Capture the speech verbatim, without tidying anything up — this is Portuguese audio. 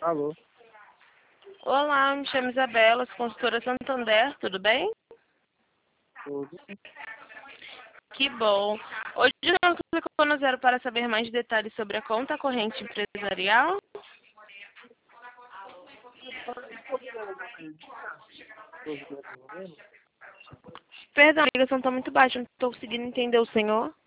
Alô? Olá, me chamo Isabela, sou consultora Santander, tudo bem? Tudo. Que bom. Hoje eu clicou no zero para saber mais detalhes sobre a conta corrente empresarial. Perdão, a ligação está muito baixa, não estou conseguindo entender o senhor.